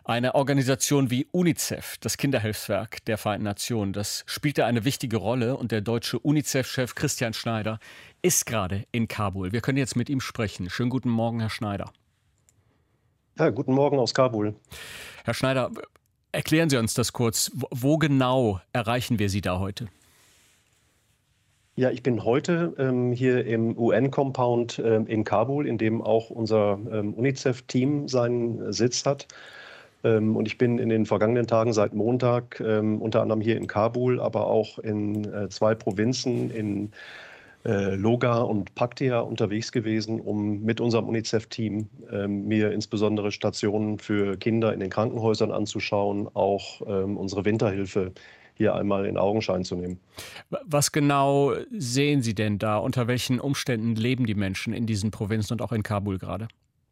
Eine Organisation wie UNICEF, das Kinderhilfswerk der Vereinten Nationen, das spielt da eine wichtige Rolle. Und der deutsche UNICEF-Chef Christian Schneider ist gerade in Kabul. Wir können jetzt mit ihm sprechen. Schönen guten Morgen, Herr Schneider. Ja, guten Morgen aus Kabul. Herr Schneider, erklären Sie uns das kurz. Wo genau erreichen wir Sie da heute? Ja, ich bin heute hier im UN-Compound in Kabul, in dem auch unser UNICEF-Team seinen Sitz hat. Und ich bin in den vergangenen Tagen seit Montag unter anderem hier in Kabul, aber auch in zwei Provinzen in Loga und Paktia unterwegs gewesen, um mit unserem UNICEF-Team mir insbesondere Stationen für Kinder in den Krankenhäusern anzuschauen, auch unsere Winterhilfe hier einmal in Augenschein zu nehmen. Was genau sehen Sie denn da? Unter welchen Umständen leben die Menschen in diesen Provinzen und auch in Kabul gerade?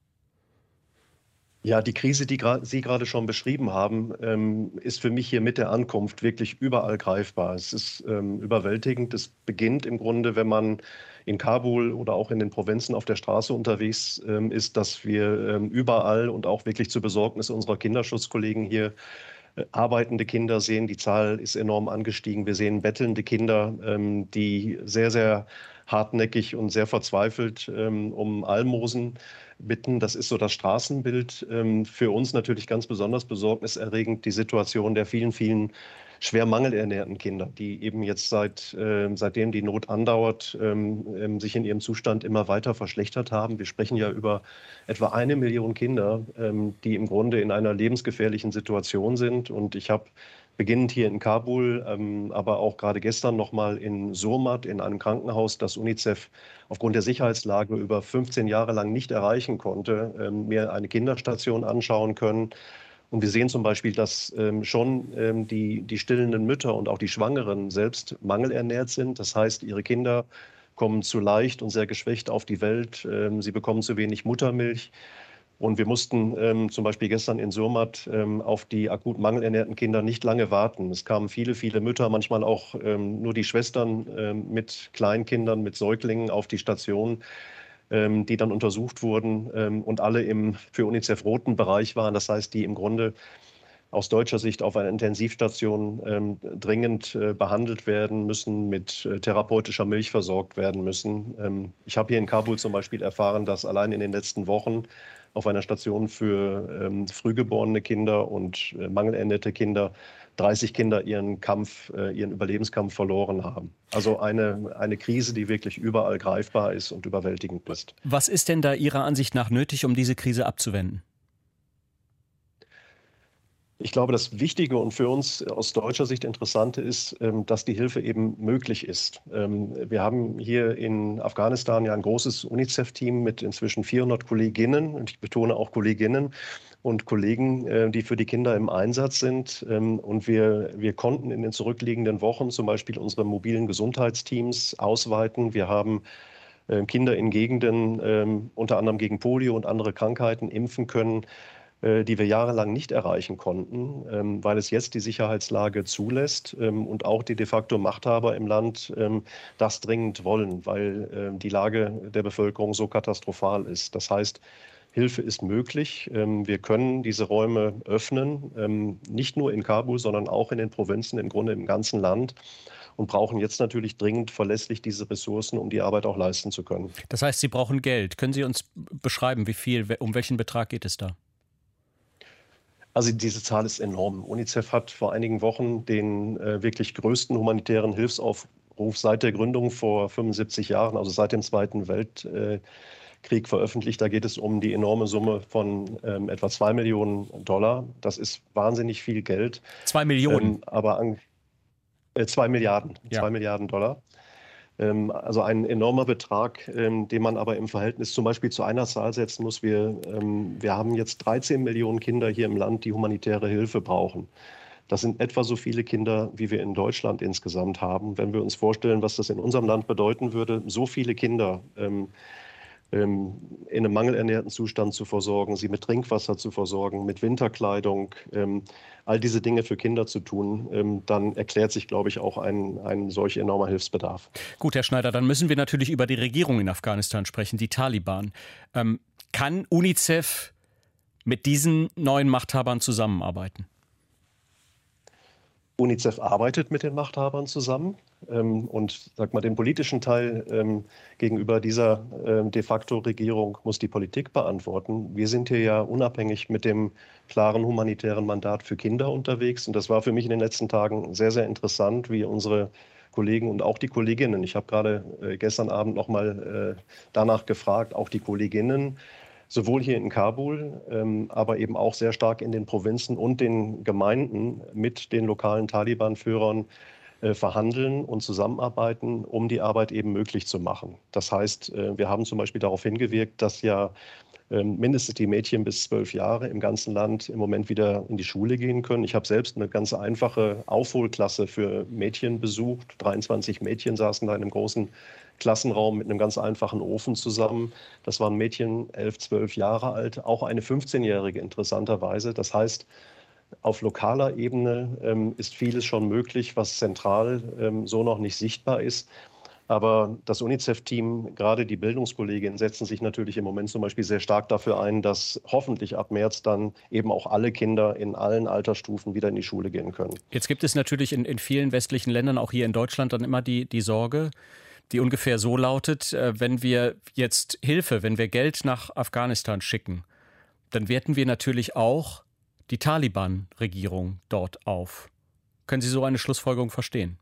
Ja, die Krise, die Sie gerade schon beschrieben haben, ist für mich hier mit der Ankunft wirklich überall greifbar. Es ist überwältigend. Es beginnt im Grunde, wenn man in Kabul oder auch in den Provinzen auf der Straße unterwegs ist, dass wir überall und auch wirklich zur Besorgnis unserer Kinderschutzkollegen hier arbeitende Kinder sehen. Die Zahl ist enorm angestiegen. Wir sehen bettelnde Kinder, die sehr, sehr hartnäckig und sehr verzweifelt um Almosen bitten. Das ist so das Straßenbild. Für uns natürlich ganz besonders besorgniserregend die Situation der vielen, vielen schwer mangelernährten Kinder, die eben jetzt seitdem die Not andauert, sich in ihrem Zustand immer weiter verschlechtert haben. Wir sprechen ja über etwa 1 Million Kinder, die im Grunde in einer lebensgefährlichen Situation sind. Und ich habe beginnend hier in Kabul, aber auch gerade gestern noch mal in Surmat, in einem Krankenhaus, das UNICEF aufgrund der Sicherheitslage über 15 Jahre lang nicht erreichen konnte, mir eine Kinderstation anschauen können. Und wir sehen zum Beispiel, dass schon die stillenden Mütter und auch die Schwangeren selbst mangelernährt sind. Das heißt, ihre Kinder kommen zu leicht und sehr geschwächt auf die Welt. Sie bekommen zu wenig Muttermilch. Und wir mussten zum Beispiel gestern in Surmat auf die akut mangelernährten Kinder nicht lange warten. Es kamen viele, viele Mütter, manchmal auch nur die Schwestern mit Kleinkindern, mit Säuglingen auf die Station, die dann untersucht wurden und alle im für UNICEF roten Bereich waren. Das heißt, die im Grunde aus deutscher Sicht auf einer Intensivstation dringend behandelt werden müssen, mit therapeutischer Milch versorgt werden müssen. Ich habe hier in Kabul zum Beispiel erfahren, dass allein in den letzten Wochen auf einer Station für frühgeborene Kinder und mangelernährte Kinder 30 Kinder ihren Überlebenskampf verloren haben. Also eine Krise, die wirklich überall greifbar ist und überwältigend ist. Was ist denn da Ihrer Ansicht nach nötig, um diese Krise abzuwenden? Ich glaube, das Wichtige und für uns aus deutscher Sicht Interessante ist, dass die Hilfe eben möglich ist. Wir haben hier in Afghanistan ja ein großes UNICEF-Team mit inzwischen 400 Kolleginnen, und ich betone auch Kolleginnen und Kollegen, die für die Kinder im Einsatz sind. Und wir konnten in den zurückliegenden Wochen zum Beispiel unsere mobilen Gesundheitsteams ausweiten. Wir haben Kinder in Gegenden, unter anderem gegen Polio und andere Krankheiten, impfen können, die wir jahrelang nicht erreichen konnten, weil es jetzt die Sicherheitslage zulässt und auch die de facto Machthaber im Land das dringend wollen, weil die Lage der Bevölkerung so katastrophal ist. Das heißt, Hilfe ist möglich. Wir können diese Räume öffnen, nicht nur in Kabul, sondern auch in den Provinzen, im Grunde im ganzen Land. Und brauchen jetzt natürlich dringend verlässlich diese Ressourcen, um die Arbeit auch leisten zu können. Das heißt, Sie brauchen Geld. Können Sie uns beschreiben, wie viel, um welchen Betrag geht es da? Also diese Zahl ist enorm. UNICEF hat vor einigen Wochen den wirklich größten humanitären Hilfsaufruf seit der Gründung vor 75 Jahren, also seit dem Zweiten Weltkrieg, veröffentlicht. Da geht es um die enorme Summe von etwa 2 Millionen Dollar. Das ist wahnsinnig viel Geld. 2 Millionen? 2 Milliarden, Ja. 2 Milliarden Dollar. Also ein enormer Betrag, den man aber im Verhältnis zum Beispiel zu einer Zahl setzen muss. Wir haben jetzt 13 Millionen Kinder hier im Land, die humanitäre Hilfe brauchen. Das sind etwa so viele Kinder, wie wir in Deutschland insgesamt haben. Wenn wir uns vorstellen, was das in unserem Land bedeuten würde, so viele Kinder in einem mangelernährten Zustand zu versorgen, sie mit Trinkwasser zu versorgen, mit Winterkleidung, all diese Dinge für Kinder zu tun, dann erklärt sich, glaube ich, auch ein solch enormer Hilfsbedarf. Gut, Herr Schneider, dann müssen wir natürlich über die Regierung in Afghanistan sprechen, die Taliban. Kann UNICEF mit diesen neuen Machthabern zusammenarbeiten? UNICEF arbeitet mit den Machthabern zusammen und sag mal, den politischen Teil gegenüber dieser de facto Regierung muss die Politik beantworten. Wir sind hier ja unabhängig mit dem klaren humanitären Mandat für Kinder unterwegs und das war für mich in den letzten Tagen sehr, sehr interessant, wie unsere Kollegen und auch die Kolleginnen, ich habe gerade gestern Abend noch mal danach gefragt, auch die Kolleginnen, sowohl hier in Kabul, aber eben auch sehr stark in den Provinzen und den Gemeinden mit den lokalen Taliban-Führern verhandeln und zusammenarbeiten, um die Arbeit eben möglich zu machen. Das heißt, wir haben zum Beispiel darauf hingewirkt, dass ja mindestens die Mädchen bis 12 Jahre im ganzen Land im Moment wieder in die Schule gehen können. Ich habe selbst eine ganz einfache Aufholklasse für Mädchen besucht. 23 Mädchen saßen da in einem großen Klassenraum mit einem ganz einfachen Ofen zusammen. Das waren Mädchen 11, 12 Jahre alt, auch eine 15-Jährige interessanterweise. Das heißt, auf lokaler Ebene ist vieles schon möglich, was zentral so noch nicht sichtbar ist. Aber das UNICEF-Team, gerade die Bildungskolleginnen, setzen sich natürlich im Moment zum Beispiel sehr stark dafür ein, dass hoffentlich ab März dann eben auch alle Kinder in allen Altersstufen wieder in die Schule gehen können. Jetzt gibt es natürlich in vielen westlichen Ländern, auch hier in Deutschland, dann immer die Sorge, die ungefähr so lautet, wenn wir jetzt Hilfe, wenn wir Geld nach Afghanistan schicken, dann werten wir natürlich auch die Taliban-Regierung dort auf. Können Sie so eine Schlussfolgerung verstehen?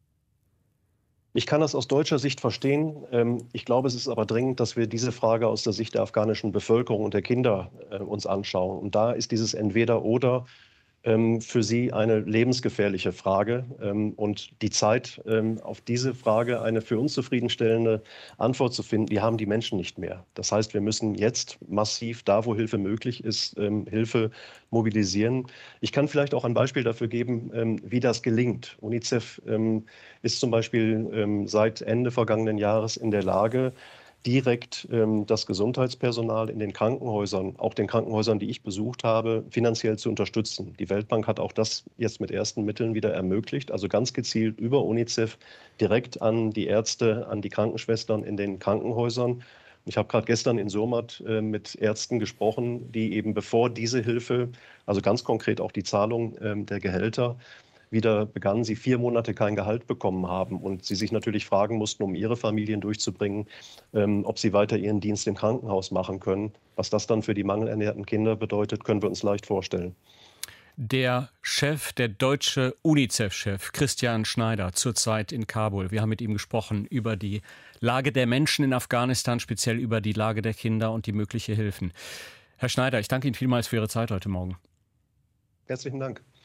Ich kann das aus deutscher Sicht verstehen. Ich glaube, es ist aber dringend, dass wir diese Frage aus der Sicht der afghanischen Bevölkerung und der Kinder uns anschauen. Und da ist dieses Entweder-Oder für sie eine lebensgefährliche Frage. Und die Zeit, auf diese Frage eine für uns zufriedenstellende Antwort zu finden, die haben die Menschen nicht mehr. Das heißt, wir müssen jetzt massiv, da wo Hilfe möglich ist, Hilfe mobilisieren. Ich kann vielleicht auch ein Beispiel dafür geben, wie das gelingt. UNICEF ist zum Beispiel seit Ende vergangenen Jahres in der Lage, direkt das Gesundheitspersonal in den Krankenhäusern, auch den Krankenhäusern, die ich besucht habe, finanziell zu unterstützen. Die Weltbank hat auch das jetzt mit ersten Mitteln wieder ermöglicht, also ganz gezielt über UNICEF direkt an die Ärzte, an die Krankenschwestern in den Krankenhäusern. Ich habe gerade gestern in Surmat mit Ärzten gesprochen, die eben bevor diese Hilfe, also ganz konkret auch die Zahlung der Gehälter, wieder begannen, sie 4 Monate kein Gehalt bekommen haben und sie sich natürlich fragen mussten, um ihre Familien durchzubringen, ob sie weiter ihren Dienst im Krankenhaus machen können. Was das dann für die mangelernährten Kinder bedeutet, können wir uns leicht vorstellen. Der deutsche UNICEF-Chef Christian Schneider, zurzeit in Kabul. Wir haben mit ihm gesprochen über die Lage der Menschen in Afghanistan, speziell über die Lage der Kinder und die mögliche Hilfen. Herr Schneider, ich danke Ihnen vielmals für Ihre Zeit heute Morgen. Herzlichen Dank.